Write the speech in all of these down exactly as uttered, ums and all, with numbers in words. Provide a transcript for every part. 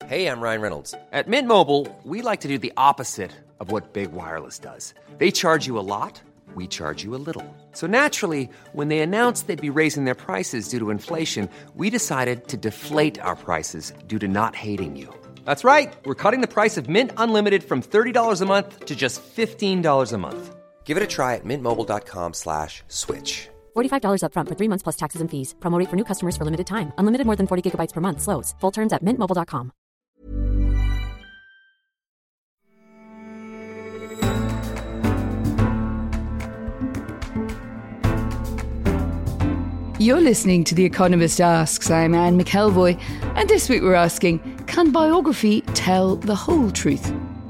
Hey, I'm Ryan Reynolds. At Mint Mobile, we like to do the opposite of what Big Wireless does. They charge you a lot, we charge you a little. So naturally, when they announced they'd be raising their prices due to inflation, we decided to deflate our prices due to not hating you. That's right. We're cutting the price of Mint Unlimited from thirty dollars a month to just fifteen dollars a month. Give it a try at mintmobile.com slash switch. forty-five dollars up front for three months plus taxes and fees. Promo rate for new customers for limited time. Unlimited more than forty gigabytes per month. Slows full terms at mint mobile dot com. You're listening to The Economist Asks. I'm Anne McElvoy, and this week we're asking, can biography tell the whole truth?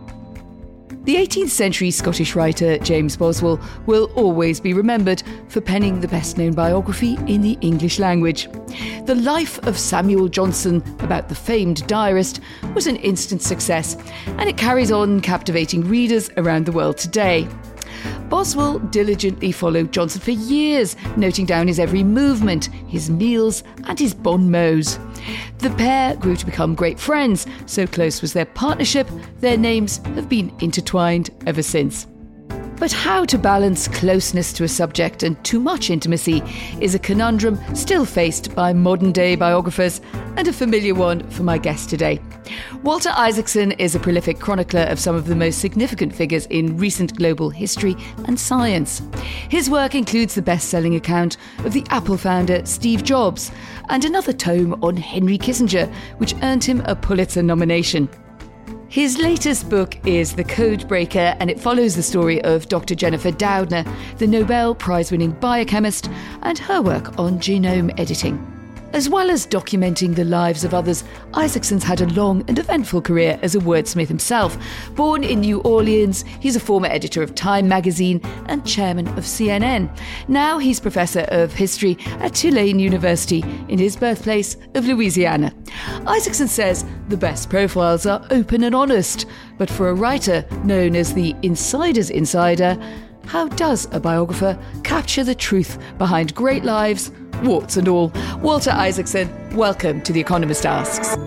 The eighteenth century Scottish writer James Boswell will always be remembered for penning the best-known biography in the English language. The Life of Samuel Johnson, about the famed diarist, was an instant success, and it carries on captivating readers around the world today. Boswell diligently followed Johnson for years, noting down his every movement, his meals and his bon mots. The pair grew to become great friends, so close was their partnership, their names have been intertwined ever since. But how to balance closeness to a subject and too much intimacy is a conundrum still faced by modern-day biographers, and a familiar one for my guest today. Walter Isaacson is a prolific chronicler of some of the most significant figures in recent global history and science. His work includes the best-selling account of the Apple founder Steve Jobs and another tome on Henry Kissinger, which earned him a Pulitzer nomination. His latest book is The Codebreaker, and it follows the story of Doctor Jennifer Doudna, the Nobel Prize-winning biochemist, and her work on genome editing. As well as documenting the lives of others, Isaacson's had a long and eventful career as a wordsmith himself. Born in New Orleans, he's a former editor of Time magazine and chairman of C N N. Now he's professor of history at Tulane University in his birthplace of Louisiana. Isaacson says the best profiles are open and honest, but for a writer known as the Insider's Insider, how does a biographer capture the truth behind great lives, warts and all? Walter Isaacson, welcome to The Economist Asks.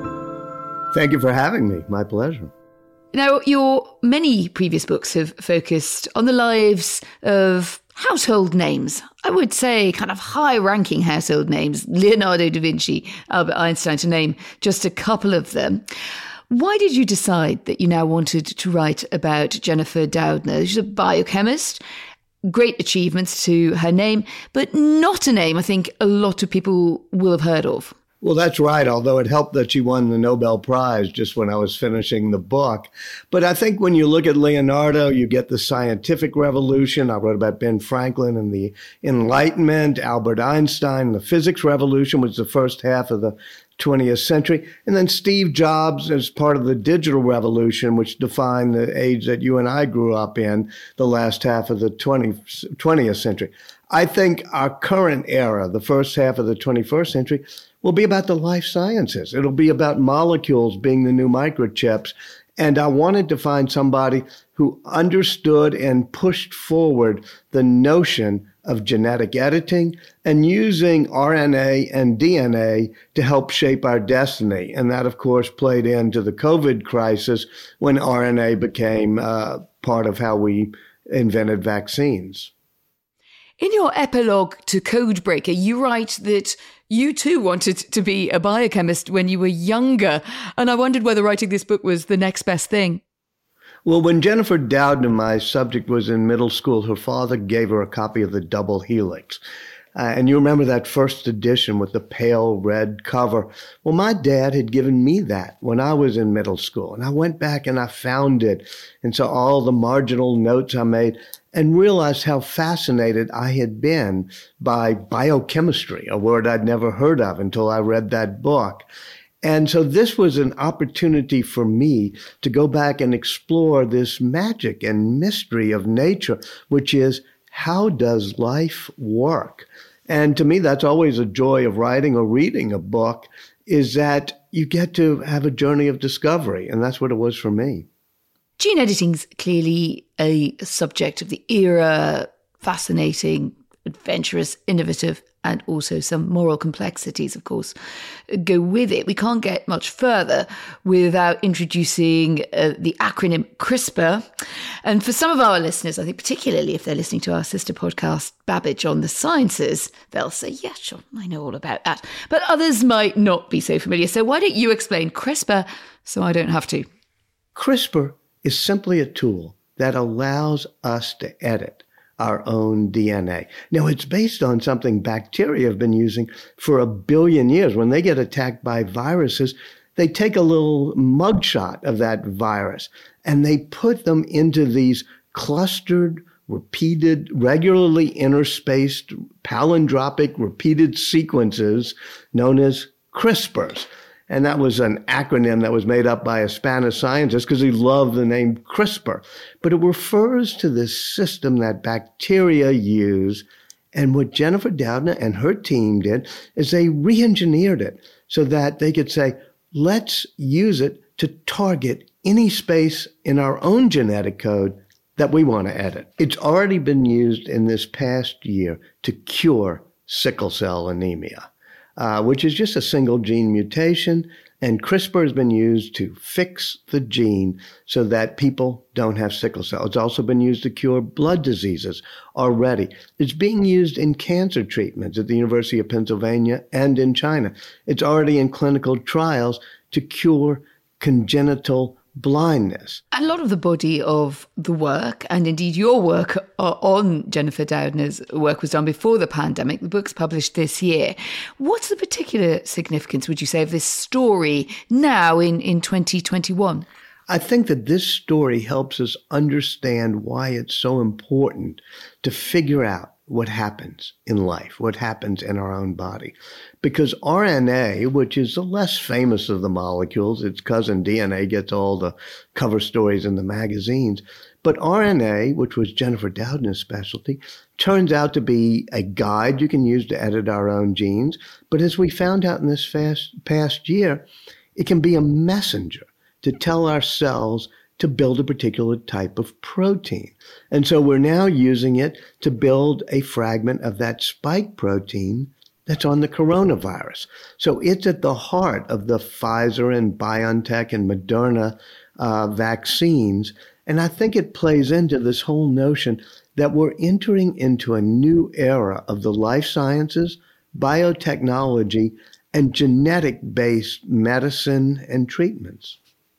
Thank you for having me. My pleasure. Now, your many previous books have focused on the lives of household names. I would say kind of high-ranking household names, Leonardo da Vinci, Albert Einstein, to name just a couple of them. Why did you decide that you now wanted to write about Jennifer Doudna? She's a biochemist. Great achievements to her name, but not a name I think a lot of people will have heard of. Well, that's right, although it helped that she won the Nobel Prize just when I was finishing the book. But I think when you look at Leonardo, you get the scientific revolution. I wrote about Ben Franklin and the Enlightenment, Albert Einstein, the physics revolution was the first half of the twentieth century. And then Steve Jobs as part of the digital revolution, which defined the age that you and I grew up in, the last half of the twentieth century. I think our current era, the first half of the twenty-first century, will be about the life sciences. It'll be about molecules being the new microchips. And I wanted to find somebody who understood and pushed forward the notion of genetic editing and using R N A and D N A to help shape our destiny. And that, of course, played into the COVID crisis when R N A became uh, part of how we invented vaccines. In your epilogue to Codebreaker, you write that you too wanted to be a biochemist when you were younger. And I wondered whether writing this book was the next best thing. Well, when Jennifer Doudna, my subject, was in middle school, her father gave her a copy of the Double Helix. Uh, and you remember that first edition with the pale red cover. Well, my dad had given me that when I was in middle school. And I went back and I found it and saw all the marginal notes I made and realized how fascinated I had been by biochemistry, a word I'd never heard of until I read that book. And so this was an opportunity for me to go back and explore this magic and mystery of nature, which is, how does life work? And to me, that's always a joy of writing or reading a book, is that you get to have a journey of discovery. And that's what it was for me. Gene editing's clearly a subject of the era, fascinating, adventurous, innovative, and also some moral complexities, of course, go with it. We can't get much further without introducing uh, the acronym CRISPR. And for some of our listeners, I think particularly if they're listening to our sister podcast, Babbage on the Sciences, they'll say, yeah, sure, I know all about that. But others might not be so familiar. So why don't you explain CRISPR so I don't have to? CRISPR is simply a tool that allows us to edit our own D N A. Now, it's based on something bacteria have been using for a billion years. When they get attacked by viruses, they take a little mugshot of that virus and they put them into these clustered, repeated, regularly interspaced, palindropic, repeated sequences known as CRISPRs. And that was an acronym that was made up by a Spanish scientist because he loved the name CRISPR. But it refers to this system that bacteria use. And what Jennifer Doudna and her team did is they re-engineered it so that they could say, let's use it to target any space in our own genetic code that we want to edit. It's already been used in this past year to cure sickle cell anemia. Uh, which is just a single gene mutation, and CRISPR has been used to fix the gene so that people don't have sickle cell. It's also been used to cure blood diseases already. It's being used in cancer treatments at the University of Pennsylvania and in China. It's already in clinical trials to cure congenital blindness. A lot of the body of the work, and indeed your work on Jennifer Doudna's work, was done before the pandemic. The book's published this year. What's the particular significance, would you say, of this story now in, in twenty twenty-one? I think that this story helps us understand why it's so important to figure out what happens in life, what happens in our own body. Because R N A, which is the less famous of the molecules, its cousin D N A gets all the cover stories in the magazines. But R N A, which was Jennifer Doudna's specialty, turns out to be a guide you can use to edit our own genes. But as we found out in this fast, past year, it can be a messenger to tell our cells to build a particular type of protein. And so we're now using it to build a fragment of that spike protein that's on the coronavirus. So it's at the heart of the Pfizer and BioNTech and Moderna uh, vaccines. And I think it plays into this whole notion that we're entering into a new era of the life sciences, biotechnology, and genetic-based medicine and treatments.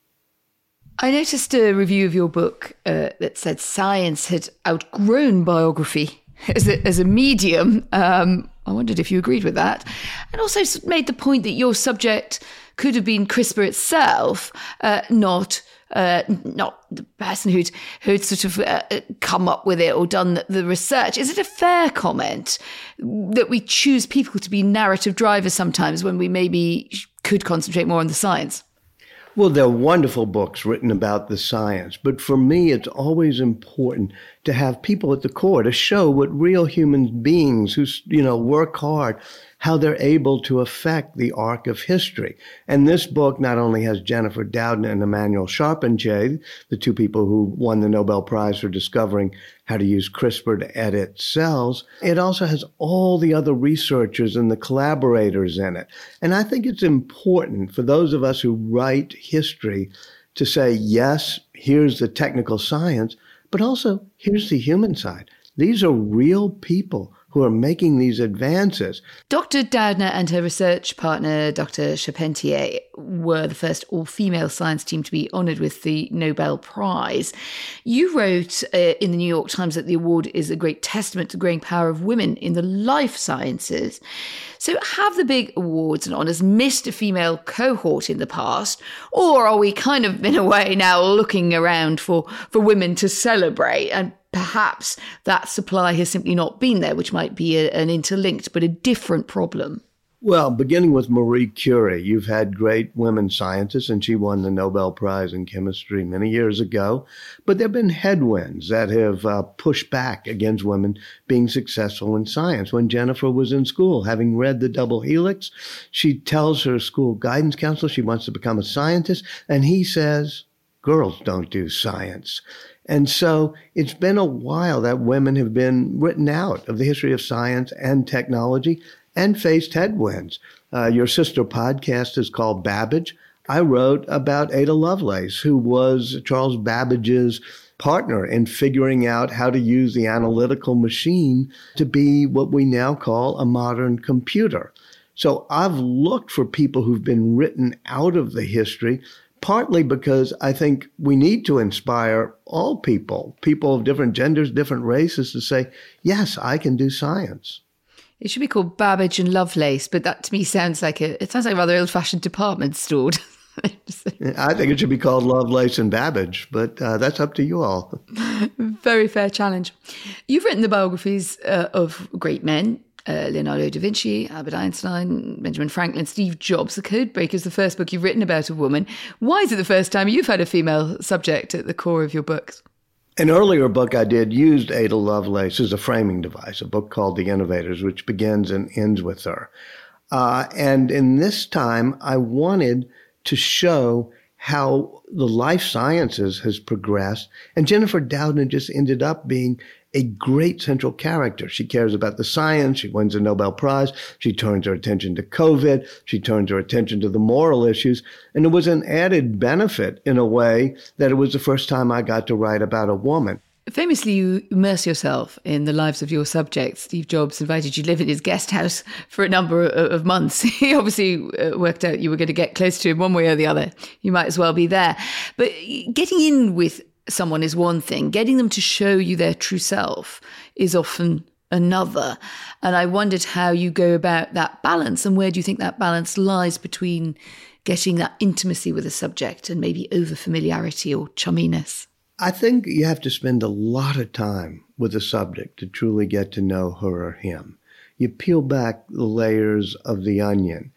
I noticed a review of your book uh, that said science had outgrown biography as a, as a medium. Um, I wondered if you agreed with that. And also made the point that your subject could have been CRISPR itself, uh, not uh, not the person who'd, who'd sort of uh, come up with it or done the, the research. Is it a fair comment that we choose people to be narrative drivers sometimes when we maybe could concentrate more on the science? Well, there are wonderful books written about the science, but for me, it's always important to have people at the core to show what real human beings who, you know, work hard, how they're able to affect the arc of history. And this book not only has Jennifer Doudna and Emmanuel Charpentier, the two people who won the Nobel Prize for discovering how to use CRISPR to edit cells, it also has all the other researchers and the collaborators in it. And I think it's important for those of us who write history to say, yes, here's the technical science, but also here's the human side. These are real people who are making these advances. Doctor Doudna and her research partner, Doctor Charpentier, were the first all-female science team to be honoured with the Nobel Prize. You wrote uh, in the New York Times that the award is a great testament to the growing power of women in the life sciences. So have the big awards and honours missed a female cohort in the past, or are we kind of, in a way, now looking around for, for women to celebrate, and perhaps that supply has simply not been there, which might be a, an interlinked but a different problem? Well, beginning with Marie Curie, you've had great women scientists, and she won the Nobel Prize in chemistry many years ago. But there have been headwinds that have uh, pushed back against women being successful in science. When Jennifer was in school, having read The Double Helix, she tells her school guidance counselor she wants to become a scientist, and he says, girls don't do science. And so it's been a while that women have been written out of the history of science and technology and faced headwinds. Uh, your sister podcast is called Babbage. I wrote about Ada Lovelace, who was Charles Babbage's partner in figuring out how to use the analytical machine to be what we now call a modern computer. So I've looked for people who've been written out of the history, partly because I think we need to inspire all people, people of different genders, different races, to say, yes, I can do science. It should be called Babbage and Lovelace, but that to me sounds like a, it sounds like a rather old-fashioned department store. I think it should be called Lovelace and Babbage, but uh, that's up to you all. Very fair challenge. You've written the biographies uh, of great men, uh, Leonardo da Vinci, Albert Einstein, Benjamin Franklin, Steve Jobs. The Codebreaker is the first book you've written about a woman. Why is it the first time you've had a female subject at the core of your books? An earlier book I did used Ada Lovelace as a framing device, a book called The Innovators, which begins and ends with her. Uh, and in this time, I wanted to show how the life sciences has progressed. And Jennifer Doudna just ended up being a great central character. She cares about the science. She wins a Nobel Prize. She turns her attention to COVID. She turns her attention to the moral issues. And it was an added benefit in a way that it was the first time I got to write about a woman. Famously, you immerse yourself in the lives of your subjects. Steve Jobs invited you to live in his guest house for a number of months. He obviously worked out you were going to get close to him one way or the other. You might as well be there. But getting in with someone is one thing. Getting them to show you their true self is often another. And I wondered how you go about that balance, and where do you think that balance lies between getting that intimacy with a subject and maybe over-familiarity or chumminess? I think you have to spend a lot of time with a subject to truly get to know her or him. You peel back the layers of the onion.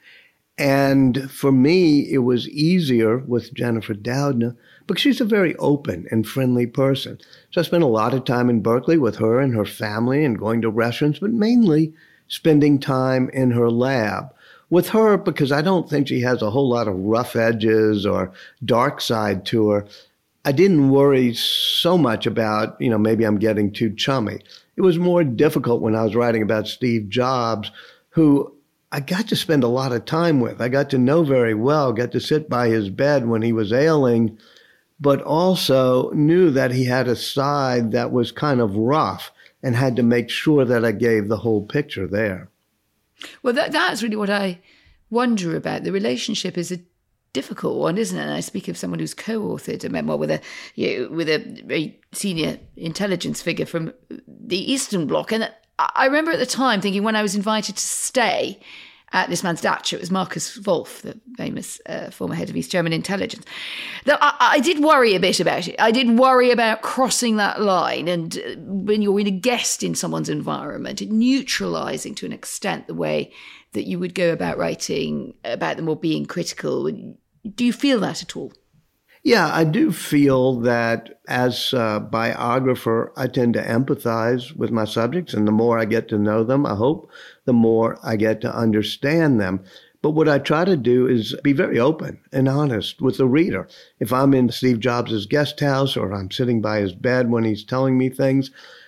And for me, it was easier with Jennifer Doudna because she's a very open and friendly person. So I spent a lot of time in Berkeley with her and her family and going to restaurants, but mainly spending time in her lab with her because I don't think she has a whole lot of rough edges or dark side to her. I didn't worry so much about, you know, maybe I'm getting too chummy. It was more difficult when I was writing about Steve Jobs, who I got to spend a lot of time with. I got to know very well, got to sit by his bed when he was ailing, but also knew that he had a side that was kind of rough and had to make sure that I gave the whole picture there. Well, that, that's really what I wonder about. The relationship is a difficult one, isn't it? And I speak of someone who's co-authored a memoir with a you know, with a very senior intelligence figure from the Eastern Bloc. And I remember at the time thinking, when I was invited to stay at this man's dacha, it was Markus Wolf, the famous uh, former head of East German intelligence, that I, I did worry a bit about it. I did worry about crossing that line, and when you're in a guest in someone's environment, it neutralising to an extent the way that you would go about writing about them or being critical. Do you feel that at all? Yeah, I do feel that as a biographer, I tend to empathize with my subjects, and the more I get to know them, I hope, the more I get to understand them. But what I try to do is be very open and honest with the reader. If I'm in Steve Jobs' guest house or I'm sitting by his bed when he's telling me things,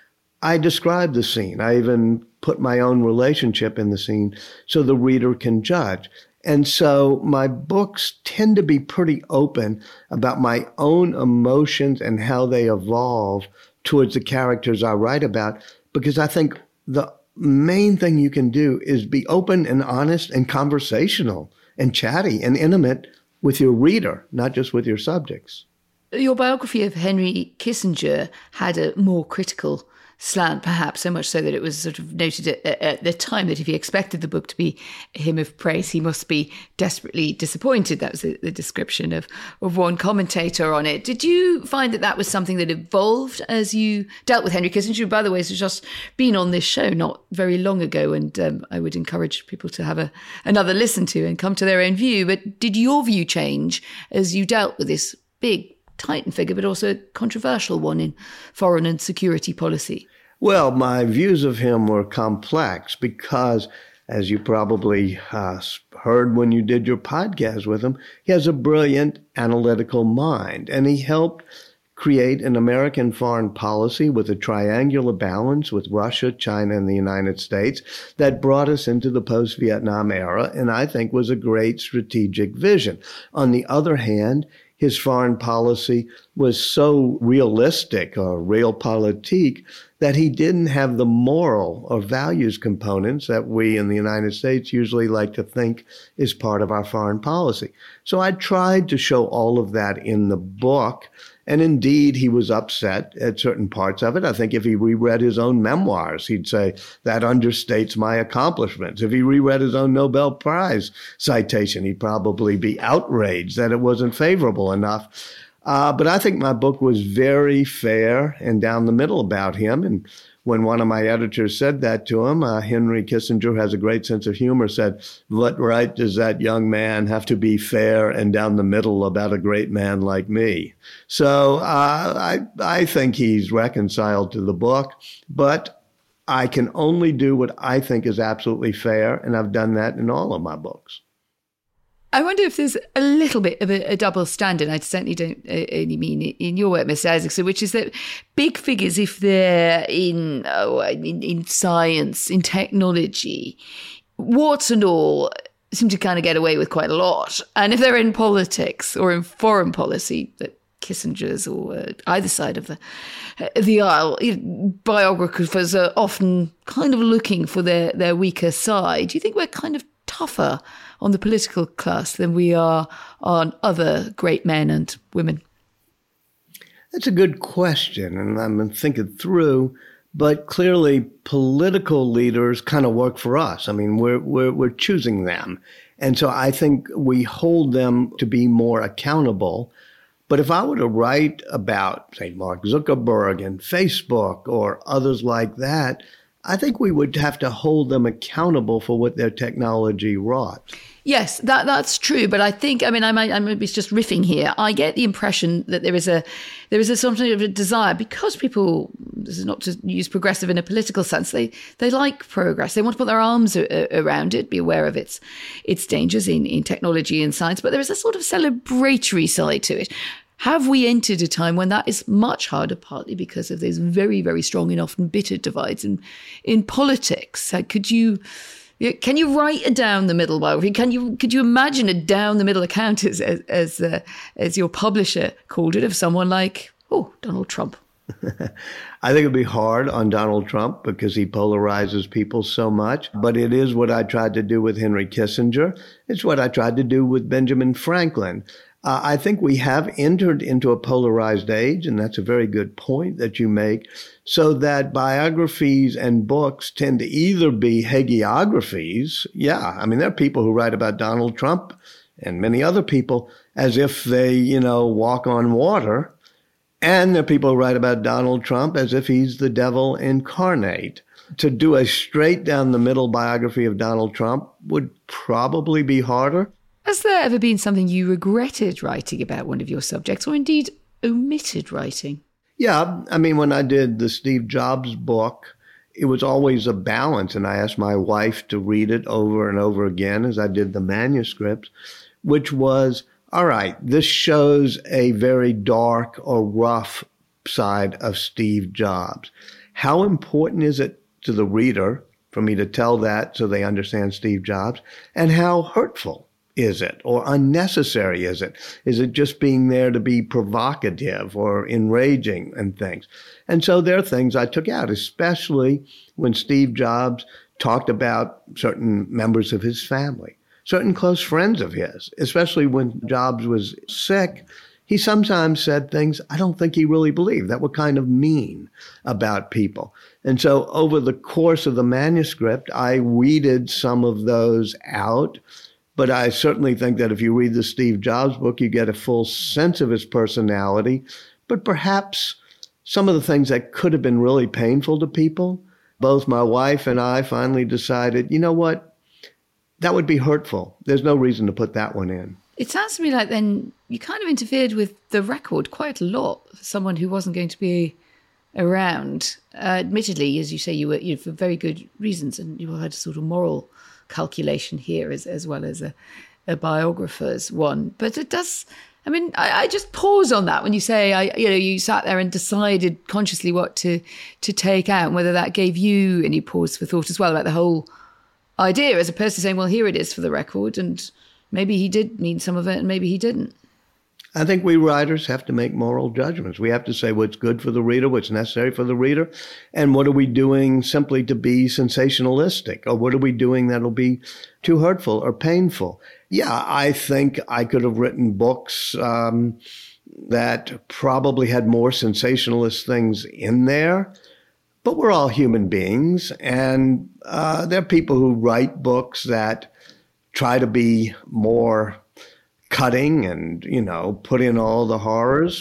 I describe the scene. I even put my own relationship in the scene so the reader can judge. And so my books tend to be pretty open about my own emotions and how they evolve towards the characters I write about, because I think the main thing you can do is be open and honest and conversational and chatty and intimate with your reader, not just with your subjects. Your biography of Henry Kissinger had a more critical slant, perhaps, so much so that it was sort of noted at, at the time that if he expected the book to be a hymn of praise, he must be desperately disappointed. That was the, the description of, of one commentator on it. Did you find that that was something that evolved as you dealt with Henry Kissinger, who, by the way, has just been on this show not very long ago, and um, I would encourage people to have a, another listen to and come to their own view. But did your view change as you dealt with this big Titan figure, but also a controversial one in foreign and security policy? Well, my views of him were complex because, as you probably uh, heard when you did your podcast with him, he has a brilliant analytical mind, and he helped create an American foreign policy with a triangular balance with Russia, China, and the United States that brought us into the post-Vietnam era, and I think was a great strategic vision. On the other hand, his foreign policy was so realistic or realpolitik that he didn't have the moral or values components that we in the United States usually like to think is part of our foreign policy. So I tried to show all of that in the book. And indeed, he was upset at certain parts of it. I think if he reread his own memoirs, he'd say, that understates my accomplishments. If he reread his own Nobel Prize citation, he'd probably be outraged that it wasn't favorable enough. Uh, but I think my book was very fair and down the middle about him. And when one of my editors said that to him, uh, Henry Kissinger, who has a great sense of humor, said, what right does that young man have to be fair and down the middle about a great man like me? So uh, I, I think he's reconciled to the book, but I can only do what I think is absolutely fair, and I've done that in all of my books. I wonder if there's a little bit of a, a double standard. I certainly don't uh, only mean in your work, Mister Isaacson, which is that big figures, if they're in, oh, in in science, in technology, warts and all, seem to kind of get away with quite a lot. And if they're in politics or in foreign policy, that Kissinger's or uh, either side of the the aisle, you know, biographers are often kind of looking for their, their weaker side. Do you think we're kind of tougher on the political class than we are on other great men and women? That's a good question, and I'm thinking through. But clearly, political leaders kind of work for us. I mean, we're we're we're choosing them, and so I think we hold them to be more accountable. But if I were to write about, say, Mark Zuckerberg and Facebook or others like that, I think we would have to hold them accountable for what their technology wrought. Yes, that that's true. But I think, I mean, I might, I might be just riffing here. I get the impression that there is a there is a sort of a desire, because people, this is not to use progressive in a political sense, they they like progress. They want to put their arms a, a, around it, be aware of its its dangers in, in technology and science. But there is a sort of celebratory side to it. Have we entered a time when that is much harder, partly because of those very, very strong and often bitter divides in, in politics? Uh, could you, can you write a down the middle biography? Can you, could you imagine a down the middle account, as as as, uh, as your publisher called it, of someone like, oh, Donald Trump? I think it'd be hard on Donald Trump because he polarizes people so much. But it is what I tried to do with Henry Kissinger. It's what I tried to do with Benjamin Franklin. Uh, I think we have entered into a polarized age, and that's a very good point that you make, so that biographies and books tend to either be hagiographies. Yeah, I mean, there are people who write about Donald Trump and many other people as if they, you know, walk on water. And there are people who write about Donald Trump as if he's the devil incarnate. To do a straight down the middle biography of Donald Trump would probably be harder. Has there ever been something you regretted writing about one of your subjects, or indeed omitted writing? Yeah, I mean, when I did the Steve Jobs book, it was always a balance, and I asked my wife to read it over and over again as I did the manuscripts, which was, all right, this shows a very dark or rough side of Steve Jobs. How important is it to the reader for me to tell that so they understand Steve Jobs? And how hurtful is it, or unnecessary is it? Is it just being there to be provocative or enraging and things? And so there are things I took out, especially when Steve Jobs talked about certain members of his family, certain close friends of his, especially when Jobs was sick. He sometimes said things I don't think he really believed that were kind of mean about people. And so over the course of the manuscript, I weeded some of those out. But I certainly think that if you read the Steve Jobs book, you get a full sense of his personality. But perhaps some of the things that could have been really painful to people, both my wife and I finally decided, you know what, that would be hurtful. There's no reason to put that one in. It sounds to me like then you kind of interfered with the record quite a lot for someone who wasn't going to be around. Uh, admittedly, as you say, you were you know, for very good reasons, and you had a sort of moral calculation here as, as well as a, a biographer's one. But it does, I mean, I, I just pause on that when you say, I, you know, you sat there and decided consciously what to to take out, and whether that gave you any pause for thought as well about the whole idea, as opposed to saying, well, here it is for the record, and maybe he did mean some of it and maybe he didn't. I think we writers have to make moral judgments. We have to say what's good for the reader, what's necessary for the reader, and what are we doing simply to be sensationalistic, or what are we doing that'll be too hurtful or painful. Yeah, I think I could have written books um, that probably had more sensationalist things in there, but we're all human beings, and uh, there are people who write books that try to be more cutting and, you know, put in all the horrors.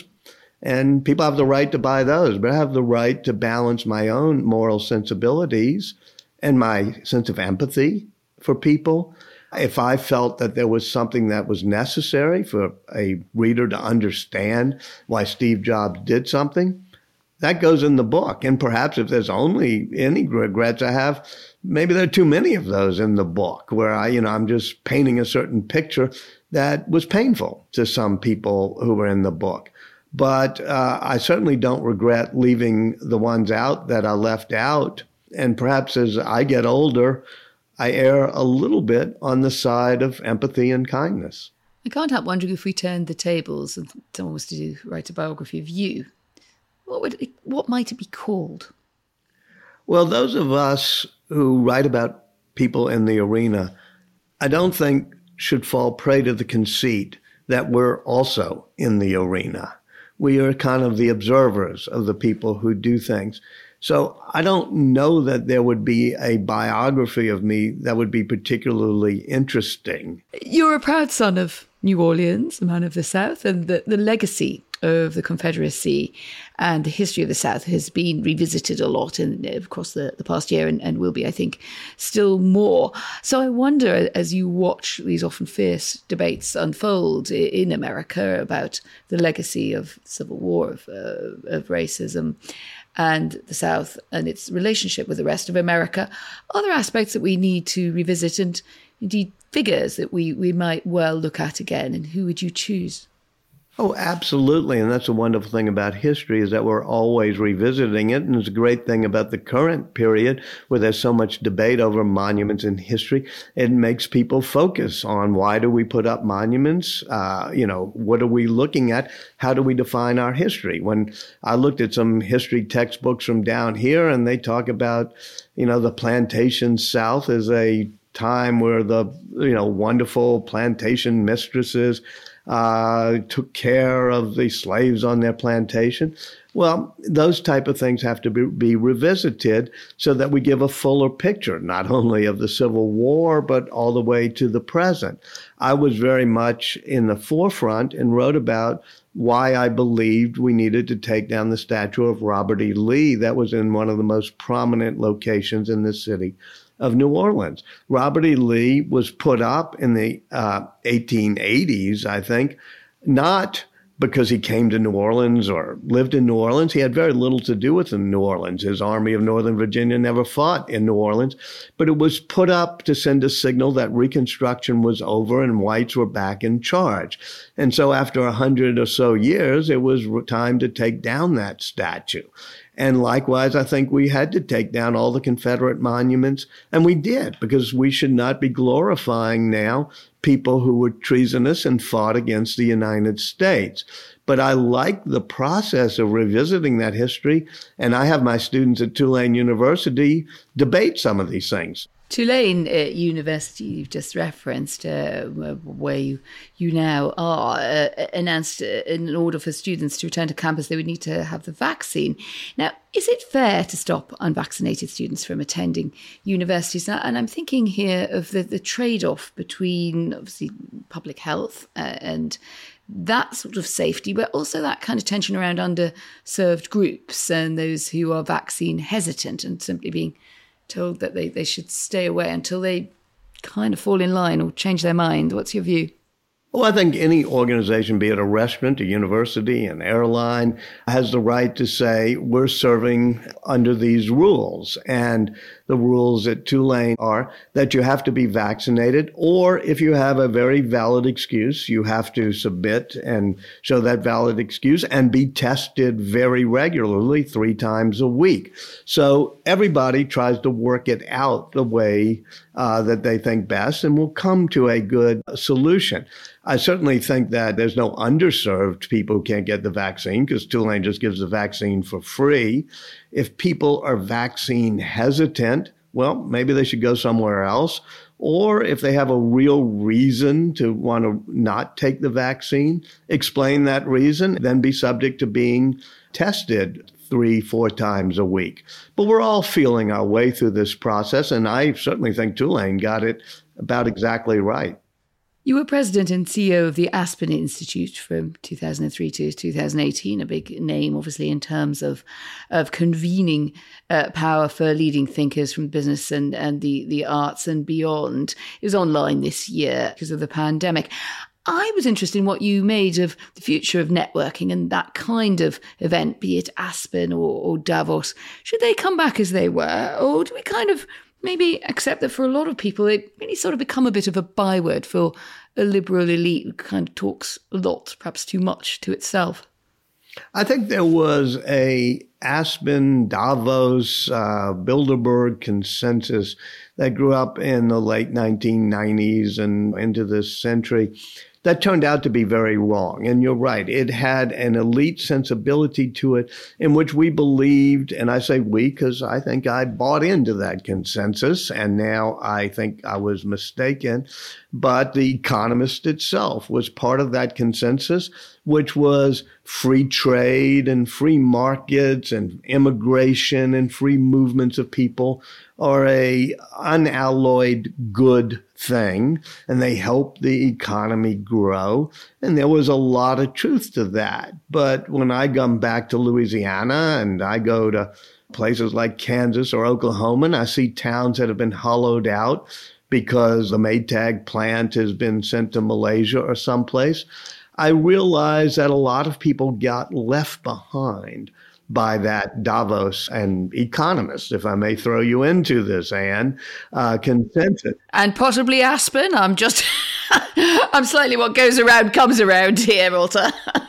And people have the right to buy those, but I have the right to balance my own moral sensibilities and my sense of empathy for people. If I felt that there was something that was necessary for a reader to understand why Steve Jobs did something, that goes in the book. And perhaps if there's only any regrets I have, maybe there are too many of those in the book where I, you know, I'm just painting a certain picture that was painful to some people who were in the book. But uh, I certainly don't regret leaving the ones out that I left out. And perhaps as I get older, I err a little bit on the side of empathy and kindness. I can't help wondering, if we turned the tables and someone was to do, write a biography of you, what would it, what might it be called? Well, those of us who write about people in the arena, I don't think should fall prey to the conceit that we're also in the arena. We are kind of the observers of the people who do things. So I don't know that there would be a biography of me that would be particularly interesting. You're a proud son of New Orleans, a man of the South, and the, the legacy of the Confederacy and the history of the South has been revisited a lot in, across the, the past year, and, and will be, I think, still more. So I wonder, as you watch these often fierce debates unfold in America about the legacy of Civil War, of, uh, of racism, and the South and its relationship with the rest of America, are there aspects that we need to revisit, and indeed figures that we, we might well look at again? And who would you choose? Oh, absolutely. And that's a wonderful thing about history, is that we're always revisiting it. And it's a great thing about the current period where there's so much debate over monuments in history. It makes people focus on, why do we put up monuments? Uh, you know, what are we looking at? How do we define our history? When I looked at some history textbooks from down here, and they talk about, you know, the plantation South as a time where the, you know, wonderful plantation mistresses Uh, took care of the slaves on their plantation. Well, those type of things have to be, be revisited so that we give a fuller picture, not only of the Civil War, but all the way to the present. I was very much in the forefront and wrote about why I believed we needed to take down the statue of Robert E. Lee that was in one of the most prominent locations in the city of New Orleans. Robert E. Lee was put up in the uh, eighteen eighties, I think, not because he came to New Orleans or lived in New Orleans. He had very little to do with New Orleans. His Army of Northern Virginia never fought in New Orleans, but it was put up to send a signal that Reconstruction was over and whites were back in charge. And so after a hundred or so years, it was time to take down that statue. And likewise, I think we had to take down all the Confederate monuments, and we did, because we should not be glorifying now people who were treasonous and fought against the United States. But I like the process of revisiting that history, and I have my students at Tulane University debate some of these things. Tulane uh, University, you've just referenced, uh, where you, you now are, uh, announced uh, in order for students to return to campus, they would need to have the vaccine. Now, is it fair to stop unvaccinated students from attending universities? Now, and I'm thinking here of the, the trade-off between, obviously, public health uh, and that sort of safety, but also that kind of tension around underserved groups and those who are vaccine hesitant and simply being told that they, they should stay away until they kind of fall in line or change their mind. What's your view? Oh, I think any organization, be it a restaurant, a university, an airline, has the right to say, we're serving under these rules. And the rules at Tulane are that you have to be vaccinated, or if you have a very valid excuse, you have to submit and show that valid excuse and be tested very regularly, three times a week. So everybody tries to work it out the way uh, that they think best and will come to a good solution. I certainly think that there's no underserved people who can't get the vaccine because Tulane just gives the vaccine for free. If people are vaccine hesitant, well, maybe they should go somewhere else. Or if they have a real reason to want to not take the vaccine, explain that reason, then be subject to being tested three, four times a week. But we're all feeling our way through this process, and I certainly think Tulane got it about exactly right. You were president and C E O of the Aspen Institute from two thousand three to two thousand eighteen, a big name, obviously, in terms of of convening uh, power for leading thinkers from business and, and the, the arts and beyond. It was online this year because of the pandemic. I was interested in what you made of the future of networking and that kind of event, be it Aspen or, or Davos. Should they come back as they were, or do we kind of maybe accept that for a lot of people, it really sort of become a bit of a byword for a liberal elite who kind of talks a lot, perhaps too much to itself? I think there was a Aspen, Davos, uh, Bilderberg consensus that grew up in the late nineteen nineties and into this century that turned out to be very wrong. And you're right. It had an elite sensibility to it in which we believed, and I say we because I think I bought into that consensus, and now I think I was mistaken. But The Economist itself was part of that consensus, which was free trade and free markets and immigration and free movements of people are a unalloyed good thing, and they help the economy grow. And there was a lot of truth to that. But when I come back to Louisiana and I go to places like Kansas or Oklahoma, and I see towns that have been hollowed out because the Maytag plant has been sent to Malaysia or someplace, I realize that a lot of people got left behind by that Davos and Economist, if I may throw you into this, Anne, uh, consensus. And possibly Aspen. I'm just, I'm slightly what goes around comes around here, Walter.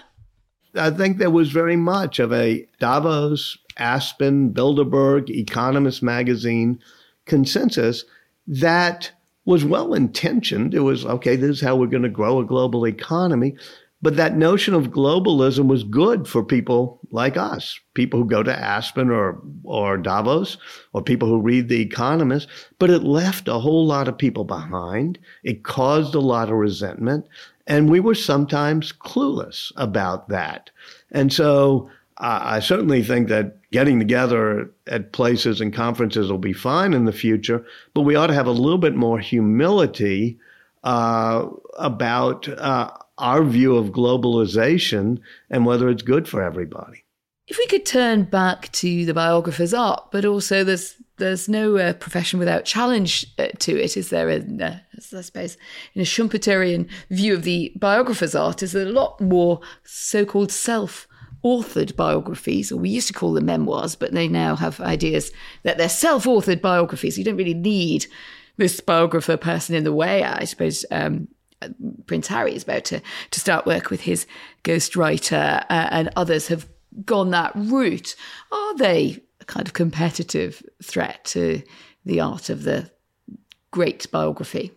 I think there was very much of a Davos, Aspen, Bilderberg, Economist magazine consensus that was well-intentioned. It was, okay, this is how we're going to grow a global economy. But that notion of globalism was good for people like us, people who go to Aspen or or Davos, or people who read The Economist. But it left a whole lot of people behind. It caused a lot of resentment. And we were sometimes clueless about that. And so uh, I certainly think that getting together at places and conferences will be fine in the future, but we ought to have a little bit more humility uh, about uh, our view of globalization and whether it's good for everybody. If we could turn back to the biographer's art, but also there's there's no uh, profession without challenge uh, to it, is there? In, uh, I suppose in a Schumpeterian view of the biographer's art, is there a lot more so-called self-authored biographies, or we used to call them memoirs, but they now have ideas that they're self-authored biographies. You don't really need this biographer person in the way. I suppose um, Prince Harry is about to, to start work with his ghostwriter, uh, and others have gone that route. Are they a kind of competitive threat to the art of the great biography?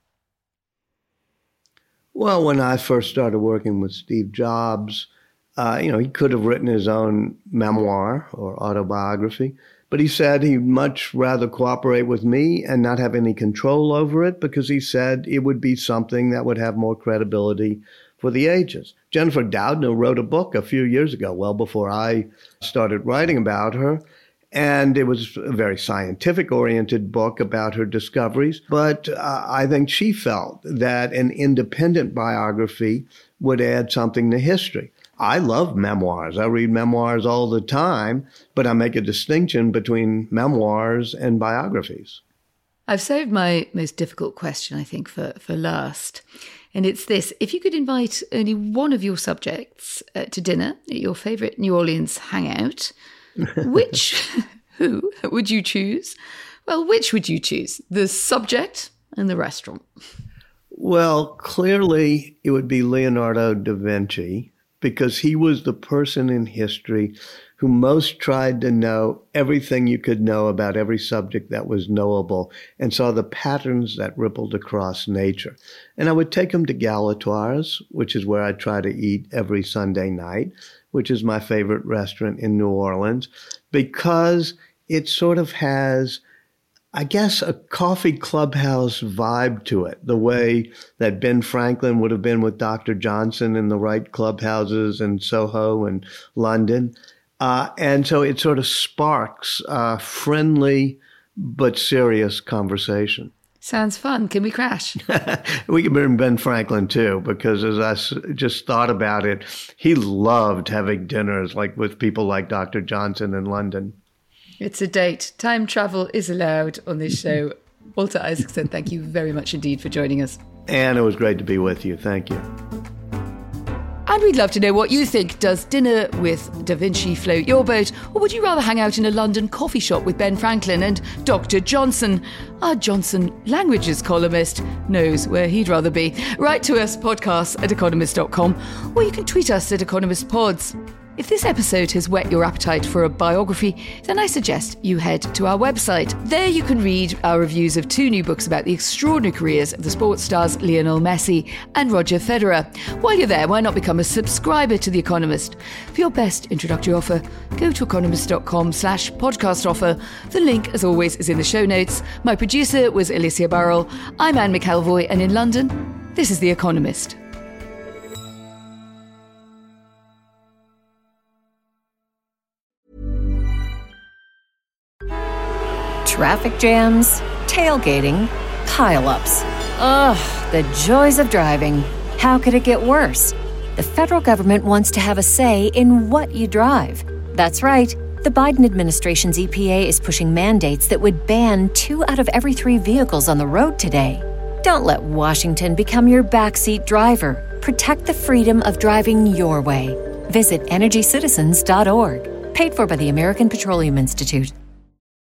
Well, when I first started working with Steve Jobs, uh, you know, he could have written his own memoir or autobiography, but he said he'd much rather cooperate with me and not have any control over it because he said it would be something that would have more credibility for the ages. Jennifer Doudna wrote a book a few years ago, well before I started writing about her, and it was a very scientific-oriented book about her discoveries. But uh, I think she felt that an independent biography would add something to history. I love memoirs. I read memoirs all the time, but I make a distinction between memoirs and biographies. I've saved my most difficult question, I think, for, for last. And it's this: if you could invite only one of your subjects uh, to dinner at your favourite New Orleans hangout, which, who would you choose? Well, which would you choose? The subject and the restaurant? Well, clearly it would be Leonardo da Vinci, because he was the person in history who most tried to know everything you could know about every subject that was knowable and saw the patterns that rippled across nature. And I would take him to Galatoire's, which is where I try to eat every Sunday night, which is my favorite restaurant in New Orleans, because it sort of has, I guess, a coffee clubhouse vibe to it, the way that Ben Franklin would have been with Doctor Johnson in the right clubhouses in Soho and London. Uh, and so it sort of sparks uh, friendly but serious conversation. Sounds fun. Can we crash? We can bring Ben Franklin too, because as I s- just thought about it, he loved having dinners like with people like Doctor Johnson in London. It's a date. Time travel is allowed on this show. Walter Isaacson, thank you very much indeed for joining us. And it was great to be with you. Thank you. And we'd love to know what you think. Does dinner with Da Vinci float your boat? Or would you rather hang out in a London coffee shop with Ben Franklin and Doctor Johnson? Our Johnson Languages columnist knows where he'd rather be. Write to us, podcasts at economist dot com, or you can tweet us at Economist Pods. If this episode has whet your appetite for a biography, then I suggest you head to our website. There you can read our reviews of two new books about the extraordinary careers of the sports stars Lionel Messi and Roger Federer. While you're there, why not become a subscriber to The Economist? For your best introductory offer, go to economist dot com slash podcast offer. The link, as always, is in the show notes. My producer was Alicia Burrell. I'm Anne McElvoy, and in London, this is The Economist. Traffic jams, tailgating, pile-ups. Ugh, the joys of driving. How could it get worse? The federal government wants to have a say in what you drive. That's right. The Biden administration's E P A is pushing mandates that would ban two out of every three vehicles on the road today. Don't let Washington become your backseat driver. Protect the freedom of driving your way. Visit energy citizens dot org. Paid for by the American Petroleum Institute.